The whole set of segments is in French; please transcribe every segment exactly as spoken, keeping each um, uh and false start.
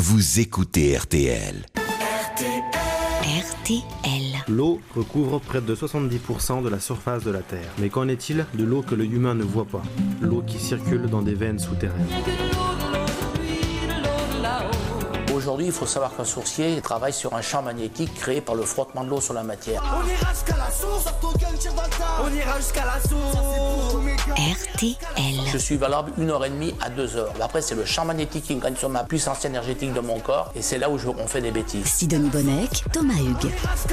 vous écoutez R T L. R T L. R T L. L'eau recouvre près de soixante-dix pour cent de la surface de la Terre. Mais qu'en est-il de l'eau que l'œil humain ne voit pas? L'eau qui circule dans des veines souterraines. Aujourd'hui, il faut savoir qu'un sourcier travaille sur un champ magnétique créé par le frottement de l'eau sur la matière. On ira jusqu'à la source, on ira jusqu'à la source. R T L. Je suis valable une heure et demie à deux heures. Après, c'est le champ magnétique qui gagne sur ma puissance énergétique de mon corps et c'est là où je, on fait des bêtises. Sidonie Bonnec, Thomas Hugues.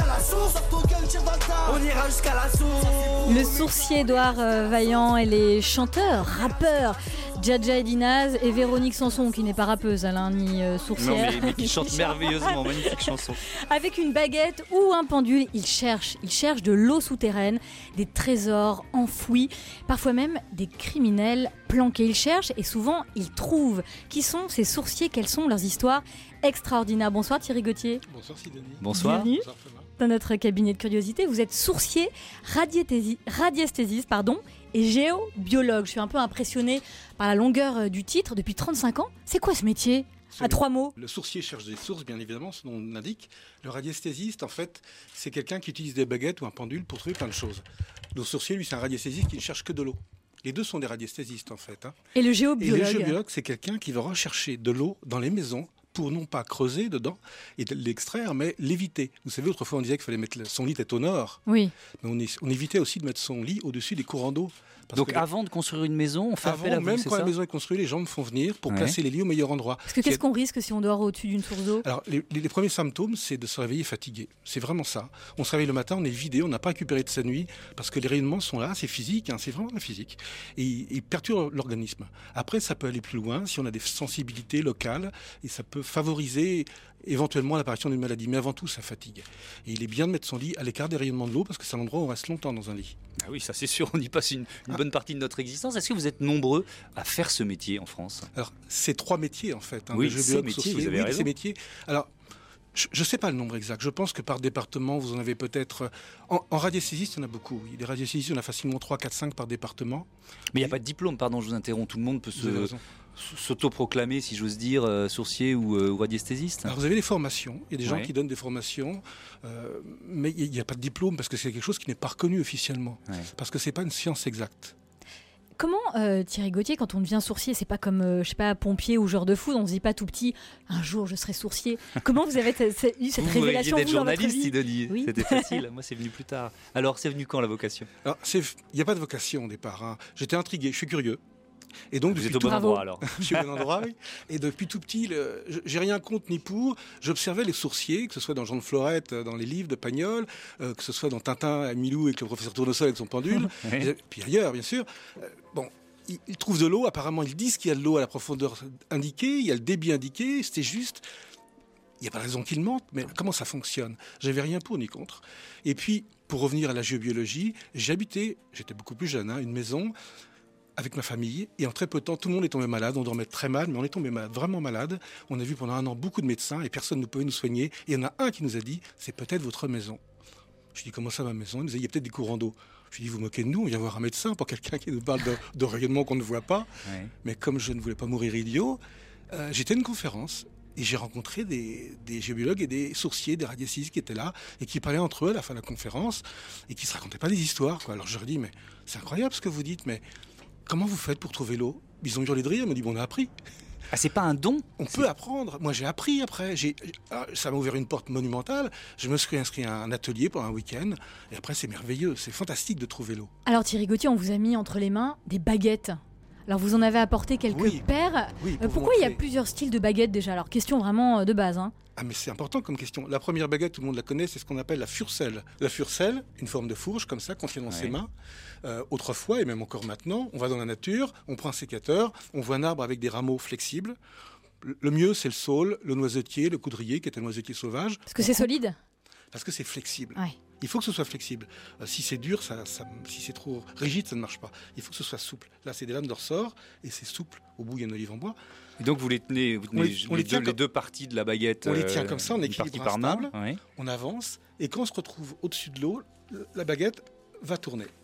On ira jusqu'à la source. Le sourcier Édouard euh, Vaillant et les chanteurs, rappeurs Djadja et Dinaz et Véronique Sanson, qui n'est pas rappeuse, Alain, ni euh, sourcière. Non, mais, mais qui chante merveilleusement, magnifique chanson. Avec une baguette ou un pendule, ils cherchent, ils cherchent de l'eau souterraine, des trésors enfouis, parfois même des criminels planqués. Ils cherchent et souvent ils trouvent. Qui sont ces sourciers? Quelles sont leurs histoires extraordinaires? Bonsoir Thierry Gauthier. Bonsoir Sidonie. Bonsoir. Bienvenue Bonsoir Thomas. dans notre cabinet de curiosité. Vous êtes sourcier, radiesthésiste, radiesthésiste pardon, et géobiologue. Je suis un peu impressionnée par la longueur du titre. Depuis trente-cinq ans, c'est quoi ce métier? À trois mots. Le sourcier cherche des sources, bien évidemment, ce nom l'indique. Le radiesthésiste, en fait, c'est quelqu'un qui utilise des baguettes ou un pendule pour trouver plein de choses. Le sourcier, lui, c'est un radiesthésiste qui ne cherche que de l'eau. Les deux sont des radiesthésistes, en fait. Hein. Et le Et géobiologue, le géobiologue, c'est quelqu'un qui va rechercher de l'eau dans les maisons pour non pas creuser dedans et l'extraire, mais l'éviter. Vous savez, autrefois, on disait qu'il fallait mettre son lit est au nord. Oui. Mais on, est, on évitait aussi de mettre son lit au-dessus des courants d'eau. Parce Donc que avant de construire une maison, on fait appel à avant, vous, même c'est quand ça? la maison est construite, les gens me font venir pour Ouais. placer les lits au meilleur endroit. Parce que qu'est-ce qu'on risque si on dort au-dessus d'une source d'eau? Alors, les, les- les premiers symptômes, c'est de se réveiller fatigué. C'est vraiment ça. On se réveille le matin, on est vidé, on n'a pas récupéré de sa nuit, parce que les rayonnements sont là, c'est physique, hein, c'est vraiment la physique. Et ils ils perturbent l'organisme. Après, ça peut aller plus loin, si on a des sensibilités locales, et ça peut favoriser éventuellement l'apparition d'une maladie. Mais avant tout, ça fatigue. Et il est bien de mettre son lit à l'écart des rayonnements de l'eau, parce que c'est un endroit où on reste longtemps dans un lit. Ah oui, ça c'est sûr, on y passe une, une bonne partie de notre existence. Est-ce que vous êtes nombreux à faire ce métier en France? Alors, c'est trois métiers, en fait. Hein, Oui, le ces géobiologue, métiers, sourcier. vous avez Oui, raison. ces métiers. Alors, je ne sais pas le nombre exact. Je pense que par département, vous en avez peut-être... En, en radiesthésiste, il y en a beaucoup, oui. Des radiesthésistes, il y en a facilement trois, quatre, cinq par département. Mais il n'y a pas de diplôme, pardon, je vous interromps. Tout le monde peut Vous avez se, raison. s'autoproclamer, si j'ose dire, euh, sourcier ou, euh, ou radiesthésiste. Alors, vous avez des formations. Il y a des gens Ouais. qui donnent des formations. euh, mais il n'y a pas de diplôme parce que c'est quelque chose qui n'est pas reconnu officiellement. Ouais. Parce que ce n'est pas une science exacte. Comment, euh, Thierry Gauthier, quand on devient sourcier, c'est pas comme, euh, je sais pas, pompier ou joueur de foot, on se dit pas tout petit, un jour je serai sourcier. Comment vous avez t- t- eu cette Vous révélation d'être vous, dans votre journaliste, vie? Sidonie. Oui. C'était facile. Moi, c'est venu plus tard. Alors, c'est venu quand la vocation? Alors, c'est- il n'y a pas de vocation au départ. Hein. J'étais intrigué, je suis curieux. Et donc, Vous depuis êtes au tout- bon Bravo. endroit alors. Je suis au bon endroit, oui. Et depuis tout petit, le- je- j'ai rien contre ni pour. J'observais les sourciers, que ce soit dans Jean de Florette, euh, dans les livres de Pagnol, euh, que ce soit dans Tintin à Milou avec le professeur Tournesol avec son pendule, Oui. et puis ailleurs, bien sûr. Euh, bon, ils, ils trouvent de l'eau. Apparemment, ils disent qu'il y a de l'eau à la profondeur indiquée, il y a le débit indiqué. C'était juste. Il n'y a pas de raison qu'ils mentent, mais comment ça fonctionne? J'avais rien pour ni contre. Et puis, pour revenir à la géobiologie, j'habitais, j'étais beaucoup plus jeune, hein, une maison avec ma famille, et en très peu de temps, tout le monde est tombé malade, on dormait très mal, mais on est tombé malade, vraiment malade. On a vu pendant un an beaucoup de médecins, et personne ne pouvait nous soigner, et il y en a un qui nous a dit, c'est peut-être votre maison. Je dis, comment ça, ma maison? Il nous a dit, il y a peut-être des courants d'eau. Je lui ai dit, vous moquez de nous, on vient voir un médecin pour quelqu'un qui nous parle de, de rayonnement qu'on ne voit pas. Ouais. Mais comme je ne voulais pas mourir idiot, euh, j'étais à une conférence, et j'ai rencontré des, des géobiologues et des sourciers, des radiesthésistes qui étaient là, et qui parlaient entre eux à la fin de la conférence, et qui se racontaient pas des histoires, quoi. Alors je leur dis, mais c'est incroyable ce que vous dites, mais comment vous faites pour trouver l'eau? Ils ont hurlé de rire, ils m'ont dit, bon, on a appris. Ah, c'est pas un don? On peut apprendre. Moi, j'ai appris après. J'ai, ah, ça m'a ouvert une porte monumentale. Je me suis inscrit à un atelier pendant un week-end. Et après, c'est merveilleux. C'est fantastique de trouver l'eau. Alors Thierry Gauthier, on vous a mis entre les mains des baguettes. Alors vous en avez apporté quelques Oui. paires. Oui, Euh, pour vous pourquoi il y a montrer. plusieurs styles de baguettes déjà? Alors question vraiment euh, de base. Hein. Ah, mais c'est important comme question. La première baguette, tout le monde la connaît, c'est ce qu'on appelle la furcelle. La furcelle, une forme de fourche comme ça qu'on tient dans Ouais. ses mains. Euh, autrefois, et même encore maintenant, on va dans la nature, on prend un sécateur, on voit un arbre avec des rameaux flexibles. Le le mieux, c'est le saule, le noisetier, le coudrier, qui est un noisetier sauvage. Parce que c'est solide. Parce que c'est flexible. Ouais. Il faut que ce soit flexible. Euh, si c'est dur, ça, ça- si c'est trop rigide, ça ne marche pas. Il faut que ce soit souple. Là, c'est des lames de ressort et c'est souple. Au bout, il y a une olive en bois. Et donc vous les tenez, vous tenez On les- on les, les tient deux, comme- les deux parties de la baguette. On les tient euh, comme ça, en une équilibre partie par main. instable. Ouais. On avance et quand on se retrouve au-dessus de l'eau, le- la baguette va tourner.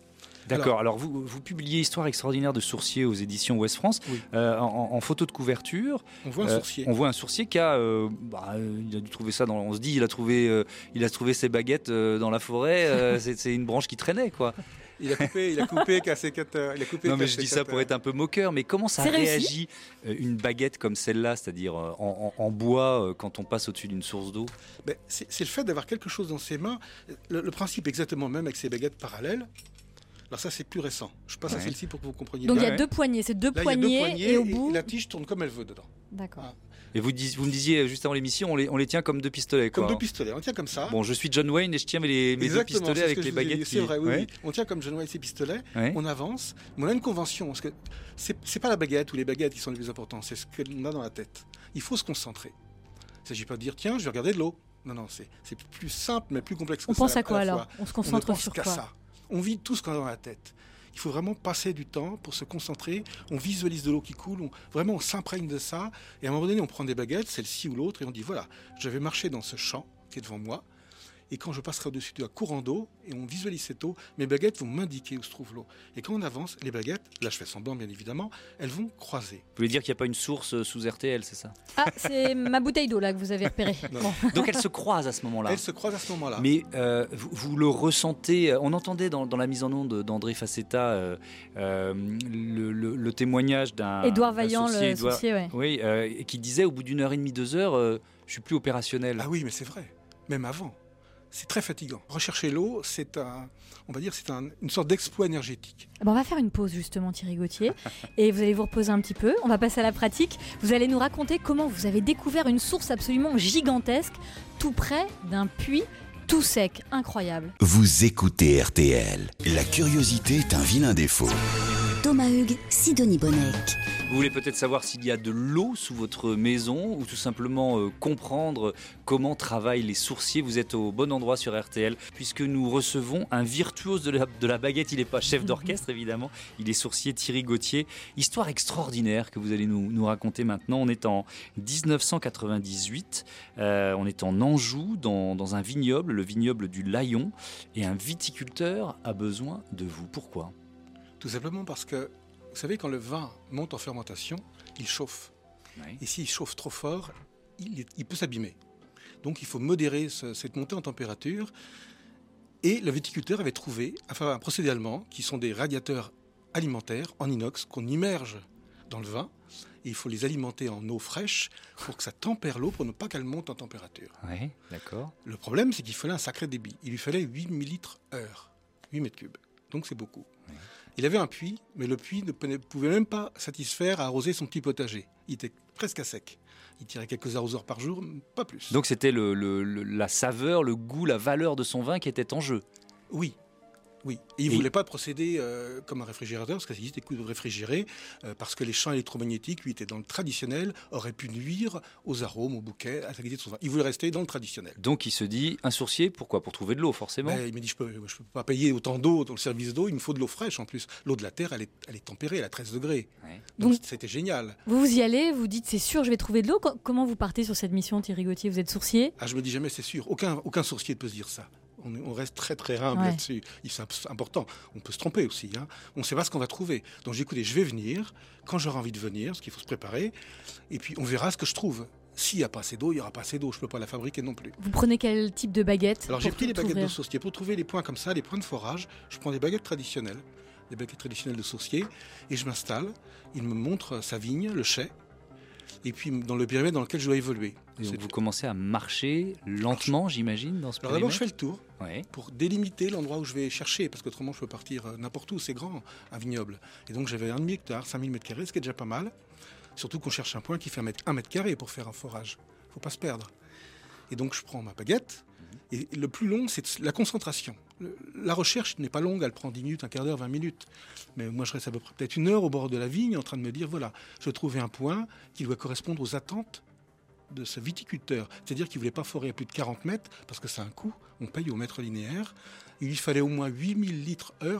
D'accord, alors, alors vous, vous publiez Histoire extraordinaire de sourcier aux éditions Ouest France. Oui. Euh, en, en photo de couverture, On voit un euh, sourcier. on voit un sourcier qui a, euh, bah, il a dû trouver ça dans, on se dit, il a trouvé, euh, il a trouvé ses baguettes euh, dans la forêt, euh, c'est, c'est une branche qui traînait, quoi. Il a coupé, il a coupé avec un sécateur. Il a coupé Non avec mais un je dis ça sécateur. pour être un peu moqueur, mais comment ça C'est réussi. réagit euh, une baguette comme celle-là, c'est-à-dire euh, en, en- en bois euh, quand on passe au-dessus d'une source d'eau? Ben, c'est, c'est le fait d'avoir quelque chose dans ses mains. Le, le principe exactement même avec ces baguettes parallèles. Alors ça, c'est plus récent. Je passe à Ouais. celle-ci pour que vous compreniez Donc il bien. y a deux poignées, c'est deux Là, il y a deux poignées, poignées et au bout. la tige tourne comme elle veut dedans. D'accord. Ah. Et vous, dis- vous me disiez euh, juste avant l'émission, on les, on les tient comme deux pistolets, quoi. Comme deux pistolets. On tient comme ça. Bon, je suis John Wayne et je tiens mes, les- mes deux Exactement, pistolets c'est ce avec que les je vous ai dit. baguettes. C'est qui- vrai, oui, Ouais. oui. On tient comme John Wayne ses pistolets, Ouais. on avance, mais on a une convention, parce que c'est, c'est pas la baguette ou les baguettes qui sont les plus importants, c'est ce qu'on a dans la tête. Il faut se concentrer. Il ne s'agit pas de dire, tiens, je vais regarder de l'eau. Non, non, c'est, c'est plus simple, mais plus complexe que On ça. pense à la quoi alors fois. On se On ne concentre pense sur qu'à quoi? ça. On vit tout ce qu'on a dans la tête. Il faut vraiment passer du temps pour se concentrer. On visualise de l'eau qui coule. On, vraiment, on s'imprègne de ça. Et à un moment donné, on prend des baguettes, celle-ci ou l'autre, et on dit voilà, je vais marcher dans ce champ qui est devant moi. Et quand je passerai au-dessus d'un courant d'eau, et on visualise cette eau, mes baguettes vont m'indiquer où se trouve l'eau. Et quand on avance, les baguettes, là je fais semblant bien évidemment, elles vont croiser. Vous voulez dire qu'il n'y a pas une source euh, sous R T L, c'est ça? Ah, c'est ma bouteille d'eau là que vous avez repérée. Non. Bon. Donc elles se croisent à ce moment-là. Elles se croisent à ce moment-là. Mais euh, vous, vous le ressentez, on entendait dans, dans la mise en onde d'André Facetta euh, euh, le, le- le témoignage d'un Édouard d'un Vaillant, sourcier, le Édouard- sourcier, ouais. Oui, euh, et qui disait au bout d'une heure et demie, deux heures, euh, je suis plus opérationnel. Ah oui, mais c'est vrai. Même avant. C'est très fatigant. Rechercher l'eau, c'est un, on va dire, c'est un- une sorte d'exploit énergétique. Bon, on va faire une pause justement, Thierry Gauthier, et vous allez vous reposer un petit peu. On va passer à la pratique. Vous allez nous raconter comment vous avez découvert une source absolument gigantesque, tout près d'un puits tout sec, incroyable. Vous écoutez R T L. La curiosité est un vilain défaut. Thomas Hugues, Sidonie Bonnec. Vous voulez peut-être savoir s'il y a de l'eau sous votre maison ou tout simplement euh, comprendre comment travaillent les sourciers. Vous êtes au bon endroit sur R T L puisque nous recevons un virtuose de la, de la baguette. Il n'est pas chef d'orchestre évidemment, il est sourcier, Thierry Gauthier. Histoire extraordinaire que vous allez nous, nous raconter maintenant. On est en dix-neuf cent quatre-vingt-dix-huit, euh, on est en Anjou dans, dans un vignoble, le vignoble du Layon, et un viticulteur a besoin de vous. Pourquoi ? Tout simplement parce que, vous savez, quand le vin monte en fermentation, il chauffe. Oui. Et s'il chauffe trop fort, il, est- il peut s'abîmer. Donc il faut modérer ce- cette montée en température. Et le viticulteur avait trouvé enfin, un procédé allemand, qui sont des radiateurs alimentaires en inox qu'on immerge dans le vin. Et il faut les alimenter en eau fraîche pour que ça tempère l'eau, pour ne pas qu'elle monte en température. Oui, d'accord. Le problème, c'est qu'il fallait un sacré débit. Il lui fallait huit millilitres heure, huit mètres cubes. Donc c'est beaucoup. Il avait un puits, mais le puits ne prenait- pouvait même pas satisfaire à arroser son petit potager. Il était presque à sec. Il tirait quelques arroseurs par jour, pas plus. Donc c'était le, le- le- la saveur, le goût, la valeur de son vin qui était en jeu. Oui. Oui. Et il ne Et- voulait pas procéder euh, comme un réfrigérateur, parce qu'il existe des coups de réfrigérer, euh, parce que les champs électromagnétiques, lui, étaient dans le traditionnel, auraient pu nuire aux arômes, aux bouquets, à la qualité de son vin. Il voulait rester dans le traditionnel. Donc il se dit, un sourcier, pourquoi? Pour trouver de l'eau, forcément. Mais il m'a dit, je ne peux, je peux pas payer autant d'eau dans le service d'eau, il me faut de l'eau fraîche en plus. L'eau de la terre, elle est, elle est tempérée, elle a treize degrés. Ouais. Donc, Donc- c'était génial. Vous vous y allez, vous dites c'est sûr, je vais trouver de l'eau. Co- Comment vous partez sur cette mission, Thierry Gauthier? Vous êtes sourcier? Ah, je me dis jamais, c'est sûr. Aucun, aucun sourcier ne peut se dire ça. On, est- on reste très très humble Ouais. là-dessus. Il- C'est imp- important. On peut se tromper aussi. Hein. On ne sait pas ce qu'on va trouver. Donc j'ai écouté, je vais venir quand j'aurai envie de venir, parce qu'il faut se préparer. Et puis on verra ce que je trouve. S'il n'y a pas assez d'eau, il n'y aura pas assez d'eau. Je ne peux pas la fabriquer non plus. Vous prenez quel type de baguette? Alors j'ai pour pris les tout baguettes de ouvrir sourcier. Pour trouver les points comme ça, les points de forage, je prends des baguettes traditionnelles, des baguettes traditionnelles de sourcier, et je m'installe. Il me montre sa vigne, le chai, et puis dans le périmètre dans lequel je dois évoluer. Et donc C'est- vous commencez à marcher lentement, j'imagine, dans ce Alors d'abord, je périmètre. fais le tour. Ouais. Pour délimiter l'endroit où je vais chercher, parce qu'autrement je peux partir euh, n'importe où, c'est grand, un vignoble. Et donc j'avais un demi-hectare, cinq mille mètres carrés, ce qui est déjà pas mal. Surtout qu'on cherche un point qui fait un mètre, un mètre carré pour faire un forage. Il ne faut pas se perdre. Et donc je prends ma baguette, et le plus long, c'est la concentration. Le- la recherche n'est pas longue, elle prend dix minutes, un quart d'heure, vingt minutes. Mais moi je reste à peu près peut-être une heure au bord de la vigne en train de me dire, voilà, je trouvais un point qui doit correspondre aux attentes de ce viticulteur. C'est-à-dire qu'il ne voulait pas forer à plus de quarante mètres, parce que c'est un coût, on paye au mètre linéaire. Il lui fallait au moins huit mille litres heure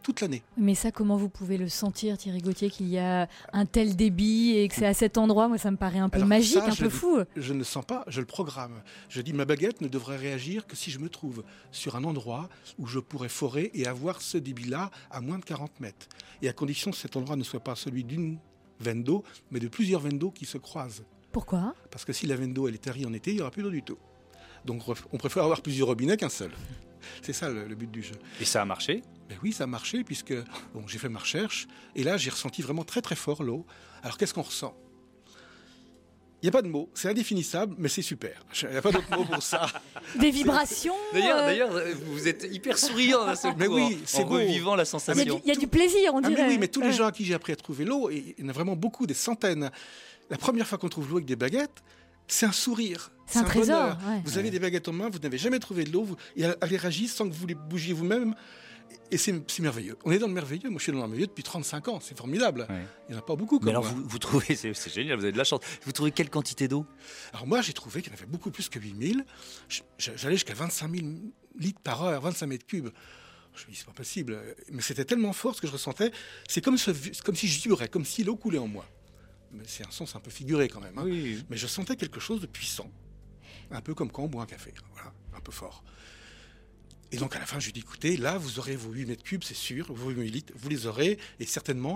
toute l'année. Mais ça, comment vous pouvez le sentir, Thierry Gauthier, qu'il y a un tel débit et que c'est à cet endroit? Moi, ça me paraît un peu Alors magique, ça, un je peu dis- fou. Je ne le sens pas, je le programme. Je dis ma baguette ne devrait réagir que si je me trouve sur un endroit où je pourrais forer et avoir ce débit-là à moins de quarante mètres. Et à condition que cet endroit ne soit pas celui d'une veine d'eau, mais de plusieurs veines d'eau qui se croisent. Pourquoi? Parce que si la veine d'eau elle est tarie en été, il n'y aura plus d'eau du tout. Donc on préfère avoir plusieurs robinets qu'un seul. C'est ça le, le but du jeu. Et ça a marché? Ben oui, ça a marché puisque bon, j'ai fait ma recherche et là j'ai ressenti vraiment très très fort l'eau. Alors qu'est-ce qu'on ressent? Il n'y a pas de mots, c'est indéfinissable, mais c'est super. Il n'y a pas d'autre mot pour ça. Des vibrations. D'ailleurs, euh, d'ailleurs, vous êtes hyper souriant d'un seul Mais coup, oui, en- c'est en beau. revivant la Il y, a du, sensation. il y a du plaisir, on Ah, dirait. mais oui, mais tous les Ouais. gens à qui j'ai appris à trouver l'eau, et il y en a vraiment beaucoup, des centaines. La première fois qu'on trouve l'eau avec des baguettes, c'est un sourire. C'est un trésor, bonheur. ouais. Vous avez des baguettes en main, vous n'avez jamais trouvé de l'eau, vous, et elles elles réagissent sans que vous les bougiez vous-même. Et c'est c'est merveilleux. On est dans le merveilleux. Moi, je suis dans le merveilleux depuis trente-cinq ans. C'est formidable. Ouais. Il n'y en a pas beaucoup comme Mais alors, moi. vous, vous trouvez, c'est, c'est génial, vous avez de la chance. Vous trouvez quelle quantité d'eau? Alors moi, j'ai trouvé qu'il y en avait beaucoup plus que huit mille. Je- J'allais jusqu'à vingt-cinq mille litres par heure, vingt-cinq mètres cubes. Je me dis, c'est pas possible. Mais c'était tellement fort ce que je ressentais. C'est comme, ce- comme si je vibrais, comme si l'eau coulait en moi. Mais c'est un sens un peu figuré quand même. hein. Oui. Mais je sentais quelque chose de puissant. Un peu comme quand on boit un café. Voilà, un peu fort. Et donc à la fin, je lui dis, écoutez, là, vous aurez vos huit mètres cubes, c'est sûr, vos huit litres, vous les aurez, et certainement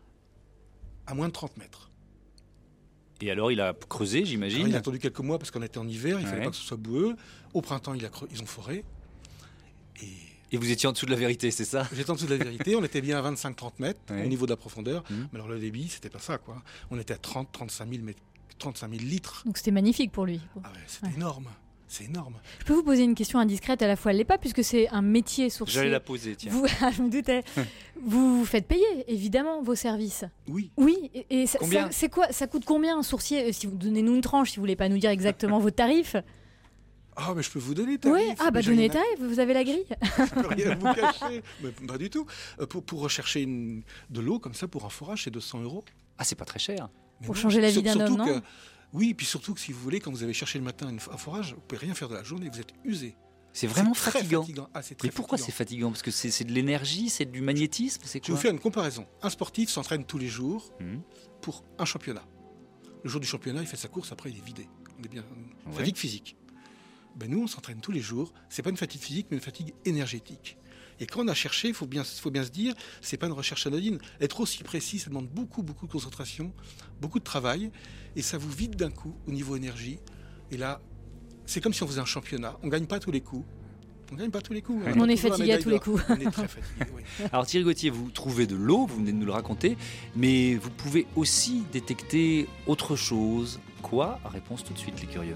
à moins de trente mètres. Et alors, il a creusé, Alors, j'imagine. il a attendu quelques mois parce qu'on était en hiver, il ne Ouais. fallait pas que ce soit boueux. Au printemps, il a creux- ils ont foré. Et Et vous étiez en dessous de la vérité, c'est ça? j'étais en dessous de la vérité, on était bien à vingt-cinq trente mètres Ouais. au niveau de la profondeur. Mhm. Mais alors le débit, c'était pas ça, quoi. On était à trente, trente-cinq mille mètres, trente-cinq mille litres. Donc c'était magnifique pour lui. Ah ouais, c'était Ouais. énorme. C'est énorme. Je peux vous poser une question indiscrète, à la fois elle l'est pas, puisque c'est un métier sourcier. J'allais la poser, tiens. Vous, ah, je me doutais. Vous vous faites payer, évidemment, vos services. Oui. Oui, et, et ça, Combien ça- c'est quoi, ça coûte combien un sourcier? Euh, Si vous donnez-nous une tranche, si vous voulez pas nous dire exactement vos tarifs. Ah, mais je peux vous donner les Oui, tarifs. ah bah Mais j'ai donnez les rien à- tarifs, vous avez la grille. Je peux rien vous cacher. Mais pas du tout. Euh, Pour, pour rechercher une- de l'eau comme ça pour un forage, c'est deux cents euros. Ah, c'est pas très cher. Mais Pour non, changer la vie sur- d'un surtout homme, non que- Oui, puis surtout que si vous voulez, quand vous avez cherché le matin une- un forage, vous pouvez rien faire de la journée, vous êtes usé. C'est vraiment C'est très fatigant. fatigant. Ah, c'est très Mais pourquoi fatigant. c'est fatigant? Parce que c'est, c'est de l'énergie, c'est du magnétisme, c'est Je vais quoi? vous faire une comparaison. Un sportif s'entraîne tous les jours Mhm. pour un championnat. Le jour du championnat, il fait sa course, après il est vidé. On est bien. Ouais. Fatigue physique. Ben nous, on s'entraîne tous les jours. C'est pas une fatigue physique, mais une fatigue énergétique. Et quand on a cherché, il faut bien, faut bien se dire, c'est pas une recherche anodine. Être aussi précis, ça demande beaucoup, beaucoup de concentration, beaucoup de travail, et ça vous vide d'un coup au niveau énergie. Et là, c'est comme si on faisait un championnat. On gagne pas tous les coups. On gagne pas tous les coups. On a est toujours la fatigué à médaille tous les d'or. coups. On est très fatigué. Oui. Alors Thierry Gauthier, vous trouvez de l'eau, vous venez de nous le raconter, mais vous pouvez aussi détecter autre chose. Quoi? Réponse tout de suite, les curieux.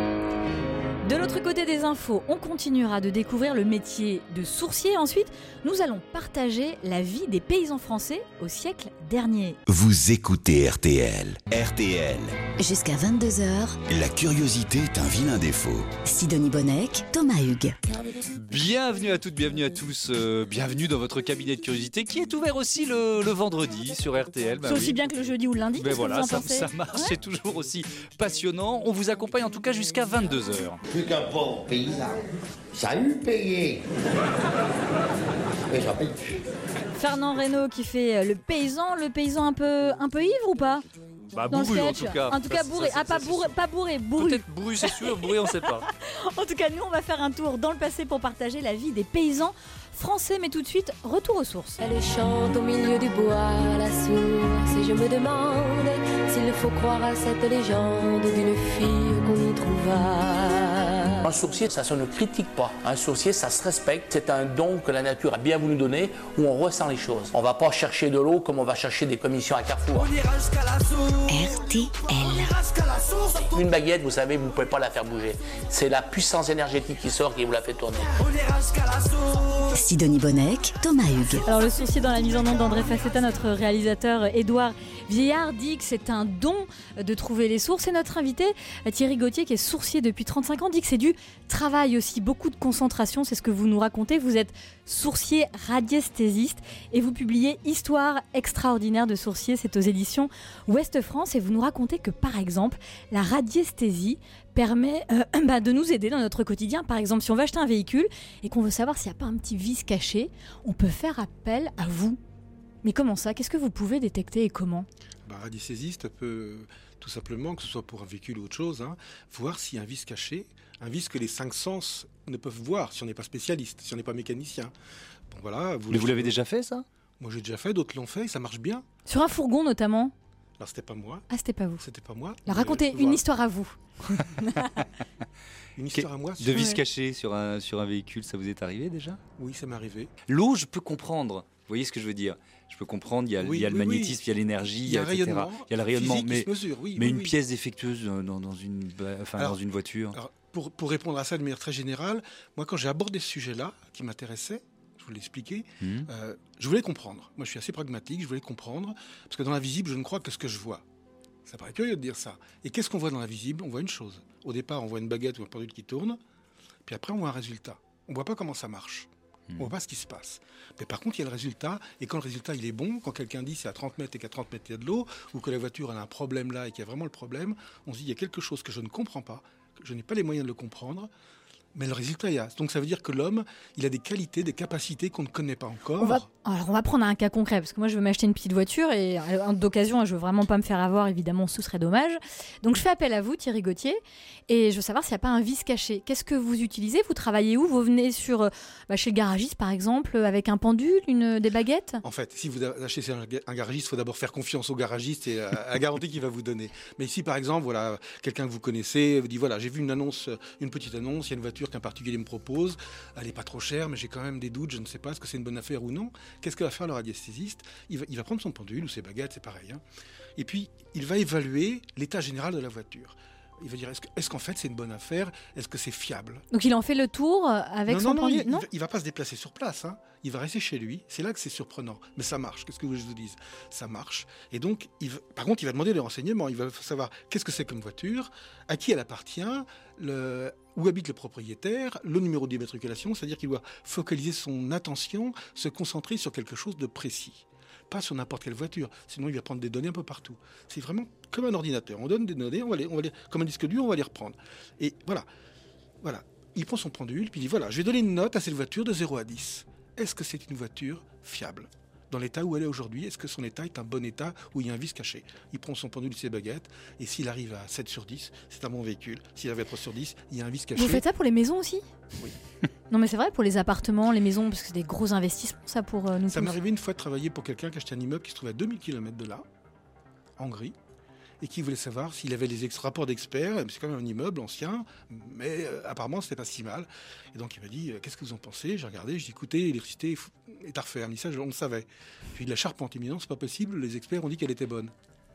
De l'autre côté des infos, on continuera de découvrir le métier de sourcier. Ensuite, nous allons partager la vie des paysans français au siècle dernier. Vous écoutez R T L. R T L, Jusqu'à vingt-deux heures, la curiosité est un vilain défaut. Sidonie Bonnec, Thomas Hugues. Bienvenue à toutes, bienvenue à tous, euh, bienvenue dans votre cabinet de curiosité qui est ouvert aussi le, le vendredi sur R T L. Bah C'est oui. aussi bien que le jeudi ou le lundi. Ben qu'est-ce que voilà, vous en ça, pensez ça marche, Ouais. c'est toujours aussi passionnant. On vous accompagne en tout cas jusqu'à vingt-deux heures. Plus qu'un pauvre paysan. Ça a eu payé. Mais j'en paye plus. Fernand Reynaud qui fait euh, le paysan, le paysan un peu, un peu ivre ou pas? Bah Dans bourru le en sketch. tout cas. En tout cas Ça, bourré. ça, Ah ça, pas c'est bourré, sûr. pas bourré, bourru. Peut-être bourru c'est sûr, bourré on sait pas. En tout cas, nous on va faire un tour dans le passé pour partager la vie des paysans français. Mais tout de suite, retour aux sources. Elle chante au milieu du bois, la source, et je me demande s'il faut croire à cette légende d'une fille qu'on y trouva. Un sourcier, ça se ne critique pas. Un sourcier, ça se respecte. C'est un don que la nature a bien voulu donner, où on ressent les choses. On va pas chercher de l'eau comme on va chercher des commissions à Carrefour. On ira jusqu'à la source. R T On L. ira jusqu'à la source. Une baguette, vous savez, vous ne pouvez pas la faire bouger. C'est la puissance énergétique qui sort qui vous la fait tourner. On ira jusqu'à la source. Sidonie Bonnec, Thomas Hugues. Alors le sourcier dans la mise en onde d'André Facetta, notre réalisateur Édouard Vieillard dit que c'est un don de trouver les sources. Et notre invité Thierry Gauthier, qui est sourcier depuis trente-cinq ans, dit que c'est du travail aussi, beaucoup de concentration, c'est ce que vous nous racontez. Vous êtes sourcier radiesthésiste et vous publiez Histoire extraordinaire de sourcier, c'est aux éditions Ouest France, et vous nous racontez que par exemple, la radiesthésie permet euh, bah, de nous aider dans notre quotidien. Par exemple, si on veut acheter un véhicule et qu'on veut savoir s'il n'y a pas un petit vice caché, on peut faire appel à vous. Mais comment ça ? Qu'est-ce que vous pouvez détecter et comment ? Bah, un radiesthésiste peut tout simplement, que ce soit pour un véhicule ou autre chose, hein, voir s'il y a un vice caché, un vice que les cinq sens ne peuvent voir si on n'est pas spécialiste, si on n'est pas mécanicien. Bon, voilà, vous Mais vous l'avez déjà fait, ça ? Moi j'ai déjà fait, d'autres l'ont fait, et ça marche bien. Sur un fourgon notamment ? Alors c'était pas moi. Ah, c'était pas vous. C'était pas moi. Alors racontez une voilà. histoire à vous. Une histoire à moi. De vis caché sur un, sur un véhicule, ça vous est arrivé déjà ? Oui, ça m'est arrivé. L'eau, je peux comprendre. Vous voyez ce que je veux dire ? Je peux comprendre, il y a, Oui, il y a le oui, magnétisme, oui. il y a l'énergie, Il y a un et cetera. rayonnement, Il y a le rayonnement, physique qui mais, se mesure, oui, mais oui, une oui. pièce défectueuse dans, dans, une, enfin, Alors, dans une voiture. Alors, pour, pour répondre à ça de manière très générale, moi quand j'ai abordé ce sujet-là, qui m'intéressait, je vous l'ai expliqué, Mmh. euh, je voulais comprendre. Moi je suis assez pragmatique, je voulais comprendre, parce que dans l'invisible, je ne crois que ce que je vois. Ça paraît curieux de dire ça. Et qu'est-ce qu'on voit dans l'invisible ? On voit une chose. Au départ, on voit une baguette ou un pendule qui tourne, puis après on voit un résultat. On ne voit pas comment ça marche. On ne voit pas ce qui se passe. Mais par contre, il y a le résultat, et quand le résultat il est bon, quand quelqu'un dit c'est à trente mètres et qu'à trente mètres il y a de l'eau, ou que la voiture elle a un problème là et qu'il y a vraiment le problème, on se dit il y a quelque chose que je ne comprends pas, que je n'ai pas les moyens de le comprendre, mais le résultat il y a. Donc ça veut dire que l'homme, il a des qualités, des capacités qu'on ne connaît pas encore. On va, alors on va prendre un cas concret, parce que moi je veux m'acheter une petite voiture et euh, d'occasion, je veux vraiment pas me faire avoir, évidemment ce serait dommage. Donc je fais appel à vous, Thierry Gauthier, et je veux savoir s'il n'y a pas un vice caché. Qu'est-ce que vous utilisez ? Vous travaillez où ? Vous venez sur, euh, bah, chez le garagiste par exemple, avec un pendule, une, des baguettes ? En fait, si vous achetez chez un un garagiste, il faut d'abord faire confiance au garagiste et à la garantie qu'il va vous donner. Mais ici, par exemple, voilà, quelqu'un que vous connaissez vous dit voilà, j'ai vu une annonce, une petite annonce, il y a une voiture qu'un particulier me propose, elle n'est pas trop chère, mais j'ai quand même des doutes, je ne sais pas, est-ce que c'est une bonne affaire ou non ? Qu'est-ce que va faire le radiesthésiste ? il va, il va prendre son pendule ou ses baguettes, c'est pareil, hein, et puis il va évaluer l'état général de la voiture. Il va dire, est-ce, que, est-ce qu'en fait c'est une bonne affaire ? Est-ce que c'est fiable ? Donc il en fait le tour avec non, son non, non, pendule ? il, non, il ne va pas se déplacer sur place. Hein. Il va rester chez lui. C'est là que c'est surprenant. Mais ça marche. Qu'est-ce que vous voulez que je vous dise ? Ça marche. Et donc, il va, par contre, il va demander des renseignements. Il va savoir qu'est-ce que c'est comme voiture, à qui elle appartient, le, où habite le propriétaire, le numéro d'immatriculation. C'est-à-dire qu'il doit focaliser son attention, se concentrer sur quelque chose de précis. Pas sur n'importe quelle voiture, sinon il va prendre des données un peu partout. C'est vraiment comme un ordinateur. On donne des données, on va les, on va les, comme un disque dur, on va les reprendre. Et voilà, voilà. Il prend son pendule, puis il dit voilà, je vais donner une note à cette voiture de zéro à dix. Est-ce que c'est une voiture fiable ? Dans l'état où elle est aujourd'hui, est-ce que son état est un bon état où il y a un vice caché ? Il prend son pendule, ses baguettes, et s'il arrive à sept sur dix, c'est un bon véhicule. S'il arrive à trois sur dix, il y a un vice caché. Vous faites ça pour les maisons aussi ? Oui. Non mais c'est vrai, pour les appartements, les maisons, parce que c'est des gros investissements ça pour euh, nous Ça tous. m'est arrivé une fois de travailler pour quelqu'un qui achetait un immeuble qui se trouvait à deux mille kilomètres de là, en gris, et qui voulait savoir s'il avait les ex- rapports d'experts. C'est quand même un immeuble ancien, mais euh, apparemment c'était pas si mal. Et donc il m'a dit euh, qu'est-ce que vous en pensez ? J'ai regardé, j'ai dit écoutez, l'électricité est, fou- est à refaire. Il m'a dit ça, on le savait. Puis de la charpente, il m'a dit non, c'est pas possible, les experts ont dit qu'elle était bonne.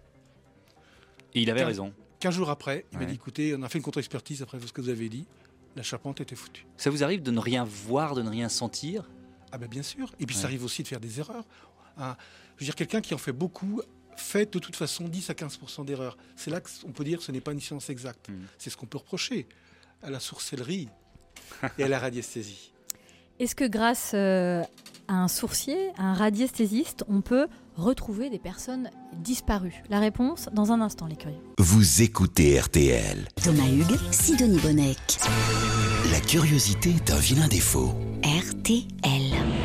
Et il avait Quinze- raison. quinze jours après, il Ouais. m'a dit écoutez, on a fait une contre-expertise après ce que vous avez dit, la charpente était foutue. Ça vous arrive de ne rien voir, de ne rien sentir ? Ah ben bien sûr. Et puis Ouais. ça arrive aussi de faire des erreurs. Hein, je veux dire, quelqu'un qui en fait beaucoup fait de toute façon dix à quinze pour cent d'erreurs. C'est là qu'on peut dire que ce n'est pas une science exacte. Mmh. C'est ce qu'on peut reprocher à la sorcellerie et à la radiesthésie. Est-ce que grâce euh, à un sourcier, à un radiesthésiste, on peut retrouver des personnes disparues ? La réponse dans un instant, les curieux. Vous écoutez R T L. Thomas Hugues, Sidonie Bonnec. La curiosité est un vilain défaut. R T L.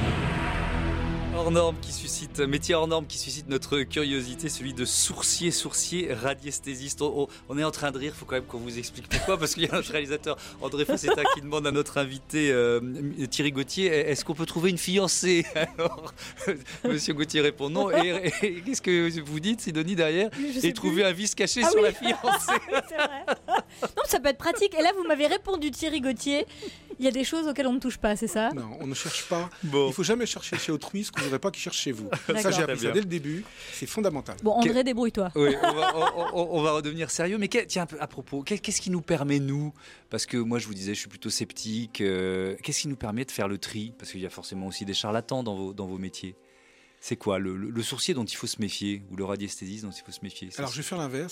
Hors norme qui suscite, métier hors norme qui suscite notre curiosité, celui de sourcier, sourcier, radiesthésiste. On, on- on est en train de rire, il faut quand même qu'on vous explique pourquoi, parce qu'il y a notre réalisateur André Fossetta qui demande à notre invité euh, Thierry Gauthier, est-ce qu'on peut trouver une fiancée ? Alors, Monsieur Gauthier répond non. Et, et qu'est-ce que vous dites, Sidonie, derrière ? Je sais Et trouver un vice caché Ah sur oui. la fiancée. C'est vrai. Non, ça peut être pratique. Et là, vous m'avez répondu, Thierry Gauthier. Il y a des choses auxquelles on ne touche pas, c'est ça ? Non, on ne cherche pas. Bon. Il ne faut jamais chercher chez autrui ce qu'on ne voudrait pas qu'il cherche chez vous. Ça, D'accord. j'ai appris Très ça bien. dès le début. C'est fondamental. Bon, André, débrouille-toi. Oui, on va, on, on- on va redevenir sérieux. Mais que- tiens, un peu à propos, qu'est- qu'est-ce qui nous permet, nous, parce que moi je vous disais, je suis plutôt sceptique, euh, qu'est-ce qui nous permet de faire le tri ? Parce qu'il y a forcément aussi des charlatans dans vos, dans vos métiers. C'est quoi le, le- le sourcier dont il faut se méfier, ou le radiesthésiste dont il faut se méfier ? Alors je vais faire l'inverse.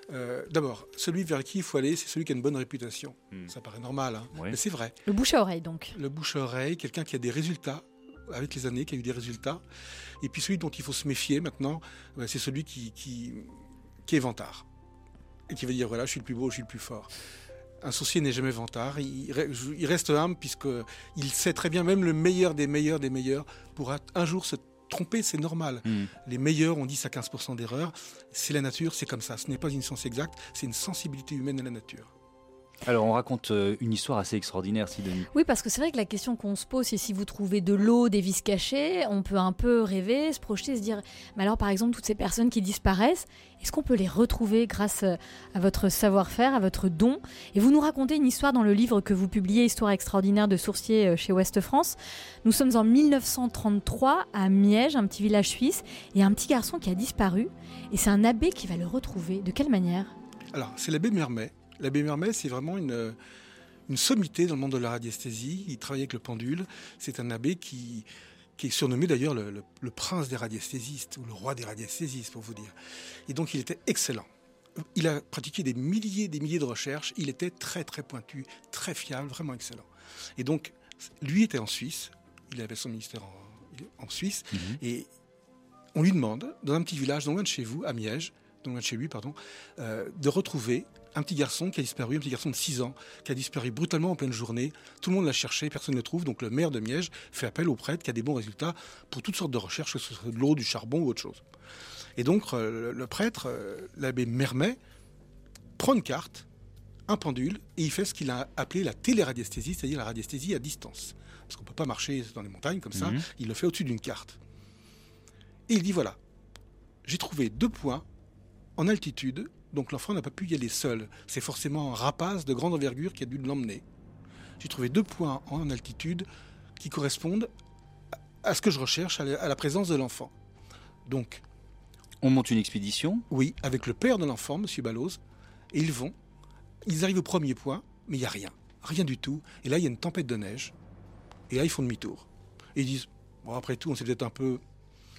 Euh, d'abord, celui vers qui il faut aller, c'est celui qui a une bonne réputation. Mm. Ça paraît normal, hein, Ouais. mais c'est vrai. Le bouche à oreille, donc. Le bouche à oreille, quelqu'un qui a des résultats avec les années, qui a eu des résultats. Et puis celui dont il faut se méfier maintenant, ben, c'est celui qui, qui, qui est vantard. Et qui va dire, voilà, je suis le plus beau, je suis le plus fort. Un sorcier n'est jamais vantard, il, il reste humble puisqu'il sait très bien, même le meilleur des meilleurs des meilleurs pourra un jour se tromper, c'est normal. Mm. Les meilleurs ont dix à quinze pour cent d'erreurs, c'est la nature, c'est comme ça. Ce n'est pas une science exacte, c'est une sensibilité humaine à la nature. Alors, on raconte euh, une histoire assez extraordinaire, Sidonie. Oui, parce que c'est vrai que la question qu'on se pose, c'est si vous trouvez de l'eau, des vices cachés, on peut un peu rêver, se projeter, se dire, mais alors par exemple, toutes ces personnes qui disparaissent, est-ce qu'on peut les retrouver grâce à votre savoir-faire, à votre don ? Et vous nous racontez une histoire dans le livre que vous publiez, Histoire extraordinaire de sourciers chez Ouest France. Nous sommes en mille neuf cent trente-trois à Miège, un petit village suisse, et un petit garçon qui a disparu, et c'est un abbé qui va le retrouver. De quelle manière ? Alors, c'est l'abbé Mermet. L'abbé Mermet, c'est vraiment une, une sommité dans le monde de la radiesthésie. Il travaille avec le pendule. C'est un abbé qui, qui est surnommé d'ailleurs le, le, le prince des radiesthésistes, ou le roi des radiesthésistes, pour vous dire. Et donc, il était excellent. Il a pratiqué des milliers et des milliers de recherches. Il était très, très pointu, très fiable, vraiment excellent. Et donc, lui était en Suisse. Il avait son ministère en, en Suisse. Mmh. Et on lui demande, dans un petit village, non loin de chez vous, à Miège, non loin de chez lui, pardon, euh, de retrouver un petit garçon qui a disparu, un petit garçon de six ans, qui a disparu brutalement en pleine journée. Tout le monde l'a cherché, personne ne le trouve. Donc le maire de Miège fait appel au prêtre qui a des bons résultats pour toutes sortes de recherches, que ce soit de l'eau, du charbon ou autre chose. Et donc euh, le prêtre, euh, l'abbé Mermet, prend une carte, un pendule, et il fait ce qu'il a appelé la téléradiesthésie, c'est-à-dire la radiesthésie à distance. Parce qu'on ne peut pas marcher dans les montagnes comme ça, mmh. Il le fait au-dessus d'une carte. Et il dit, voilà, j'ai trouvé deux points en altitude. Donc l'enfant n'a pas pu y aller seul. C'est forcément un rapace de grande envergure qui a dû l'emmener. J'ai trouvé deux points en altitude qui correspondent à ce que je recherche, à la présence de l'enfant. Donc, on monte une expédition ? Oui, avec le père de l'enfant, M. Balloz, et ils vont. Ils arrivent au premier point, mais il n'y a rien. Rien du tout. Et là, il y a une tempête de neige. Et là, ils font demi-tour. Et ils disent, bon, après tout, on s'est peut-être un peu... Emballé ?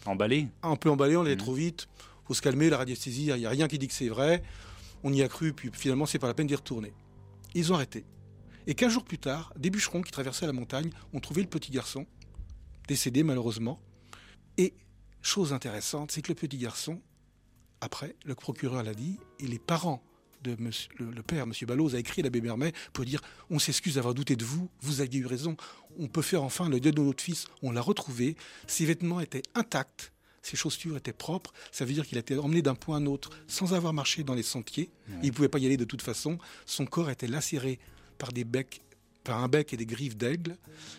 Un peu emballé, on allait mmh. trop vite. Il faut se calmer, la radiesthésie, il n'y a rien qui dit que c'est vrai. On y a cru, puis finalement, c'est pas la peine d'y retourner. Ils ont arrêté. Et quinze jours plus tard, des bûcherons qui traversaient la montagne ont trouvé le petit garçon, décédé malheureusement. Et, chose intéressante, c'est que le petit garçon, après, le procureur l'a dit, et les parents de monsieur, le, le père, M. Balloz, a écrit à l'abbé Mermet pour dire « On s'excuse d'avoir douté de vous, vous aviez eu raison, on peut faire enfin le deuil de notre fils, on l'a retrouvé, ses vêtements étaient intacts, ses chaussures étaient propres, ça veut dire qu'il a été emmené d'un point à un autre sans avoir marché dans les sentiers. Ouais. Il ne pouvait pas y aller de toute façon. Son corps était lacéré par, des becs, par un bec et des griffes d'aigle.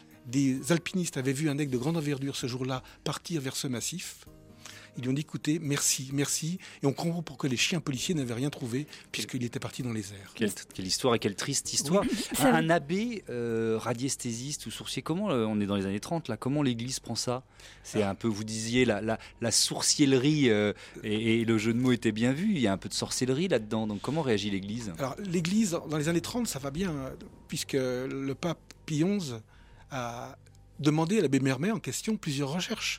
Des alpinistes avaient vu un aigle de grande envergure ce jour-là partir vers ce massif. Ils lui ont dit, écoutez, merci, merci. Et on comprend pourquoi les chiens policiers n'avaient rien trouvé, puisqu'il était parti dans les airs. Quelle, quelle histoire et quelle triste histoire. Oui. Un, un abbé euh, radiesthésiste ou sourcier, comment, euh, on est dans les années trente, là, comment l'Église prend ça ? C'est un peu, vous disiez, la, la, la sourciellerie, euh, et, et le jeu de mots était bien vu, il y a un peu de sorcellerie là-dedans. Donc comment réagit l'Église ? Alors l'Église, dans les années trente, ça va bien, puisque le pape Pie onze a demandé à l'abbé Mermet en question plusieurs recherches.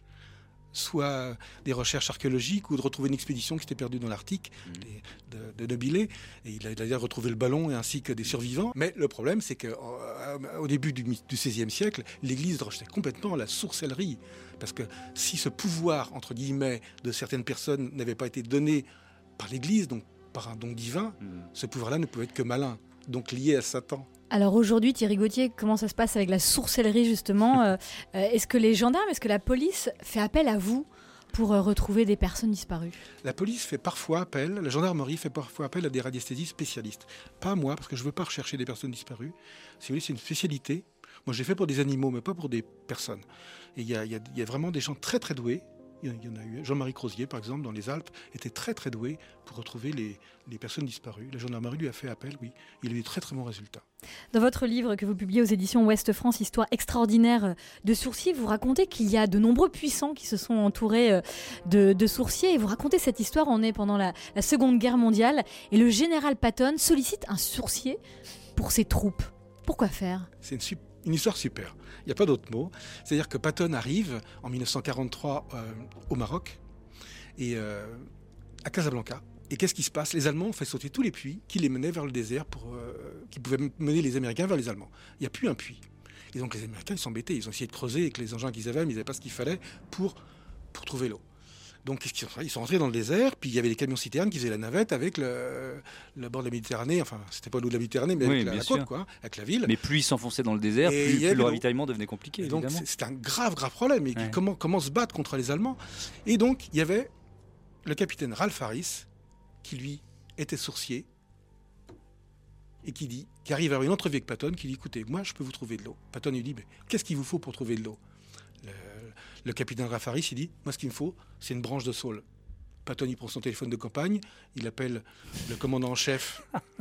Soit des recherches archéologiques ou de retrouver une expédition qui s'était perdue dans l'Arctique, mmh. de, de Nobilé. Et il a d'ailleurs retrouvé le ballon ainsi que des survivants. Mais le problème, c'est qu'au début du, du seizième siècle, l'Église rejetait complètement la sorcellerie. Parce que si ce pouvoir, entre guillemets, de certaines personnes n'avait pas été donné par l'Église, donc par un don divin, mmh. ce pouvoir-là ne pouvait être que malin, donc lié à Satan. Alors aujourd'hui, Thierry Gauthier, comment ça se passe avec la sorcellerie justement euh, Est-ce que les gendarmes, est-ce que la police fait appel à vous pour euh, retrouver des personnes disparues ? La police fait parfois appel, la gendarmerie fait parfois appel à des radiesthésistes spécialistes. Pas moi, parce que je ne veux pas rechercher des personnes disparues. Si vous voulez, c'est une spécialité. Moi, je l'ai fait pour des animaux, mais pas pour des personnes. Et il y a, y a, y a vraiment des gens très très doués. Il y en a eu. Jean-Marie Crozier, par exemple, dans les Alpes, était très très doué pour retrouver les, les personnes disparues. La gendarmerie lui a fait appel, oui. Il a eu de très très bons résultats. Dans votre livre que vous publiez aux éditions Ouest France, Histoire extraordinaire de sourciers, vous racontez qu'il y a de nombreux puissants qui se sont entourés de, de sourciers. Et vous racontez cette histoire, on est pendant la, la Seconde Guerre mondiale. Et le général Patton sollicite un sourcier pour ses troupes. Pourquoi faire ? C'est une super Une histoire super. Il n'y a pas d'autre mot. C'est-à-dire que Patton arrive en dix-neuf cent quarante-trois euh, au Maroc et euh, à Casablanca. Et qu'est-ce qui se passe? Les Allemands ont fait sauter tous les puits qui les menaient vers le désert, pour, euh, qui pouvaient mener les Américains vers les Allemands. Il n'y a plus un puits. Et donc les Américains ils s'embêtaient, ils ont essayé de creuser avec les engins qu'ils avaient, mais ils n'avaient pas ce qu'il fallait pour, pour trouver l'eau. Donc qu'est-ce qu'ils ont fait? Ils sont rentrés dans le désert, puis il y avait les camions-citernes qui faisaient la navette avec le, le bord de la Méditerranée, enfin c'était pas l'eau de la Méditerranée, mais Oui, avec la, bien la sûr. côte, quoi, avec la ville. Mais plus ils s'enfonçaient dans le désert, Et plus, il y plus avait le l'eau. ravitaillement devenait compliqué, Et donc évidemment. c'est, c'est un grave, grave problème. Et Ouais. comment, comment se battre contre les Allemands? Et donc il y avait le capitaine Ralph Harris, qui lui était sourcier, et qui dit, qui arrive à avoir une entrevue avec Patton, qui dit, écoutez, moi je peux vous trouver de l'eau. Patton lui dit, mais qu'est-ce qu'il vous faut pour trouver de l'eau? le, le capitaine Ralph Harris, il dit, moi ce qu'il me faut, c'est une branche de saule. Patton, il prend son téléphone de campagne, il appelle le commandant en chef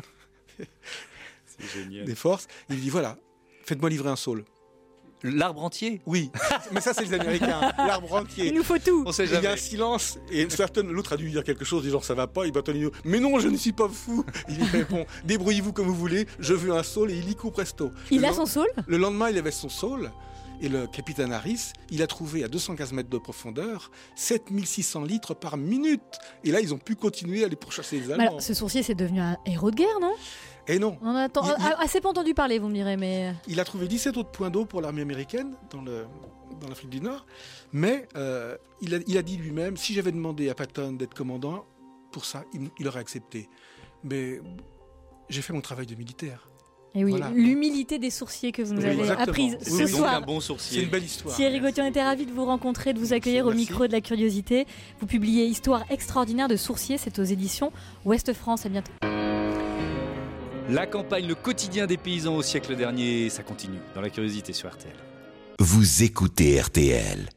C'est génial. des forces, il lui dit, voilà, faites-moi livrer un saule. L'arbre entier? Oui, mais ça c'est les Américains, l'arbre entier. Il nous faut tout. On sait Il y a jamais. un silence, et Patton, l'autre a dû lui dire quelque chose, disant ça va pas, et Patton il dit, mais non, je ne suis pas fou. Il lui répond, débrouillez-vous comme vous voulez, je veux un saule, et il y court presto. Il le a lend- son saule? Le lendemain, il avait son saule, et le capitaine Harris, il a trouvé à deux cent quinze mètres de profondeur sept mille six cents litres par minute. Et là, ils ont pu continuer à aller pourchasser les Mais Allemands. alors, ce sourcier, c'est devenu un héros de guerre, non? Et non, On a atten- Il- il- a- assez pas entendu parler, vous me direz, mais... il a trouvé dix-sept autres points d'eau pour l'armée américaine dans, le, dans l'Afrique du Nord, mais euh, il, a, il a dit lui-même, si j'avais demandé à Patton d'être commandant, pour ça, il, il aurait accepté. Mais j'ai fait mon travail de militaire. Et oui, Voilà. l'humilité des sourciers que vous nous Oui, avez exactement. apprise Oui, ce oui. Donc soir. un bon C'est sourcier. une belle histoire. Thierry Gauthier, on était ravis de vous rencontrer, de vous accueillir au Merci. micro de la curiosité. Vous publiez Histoire extraordinaire de sourciers, c'est aux éditions Ouest France. À bientôt. La campagne, le quotidien des paysans au siècle dernier, ça continue dans la curiosité sur R T L. Vous écoutez R T L.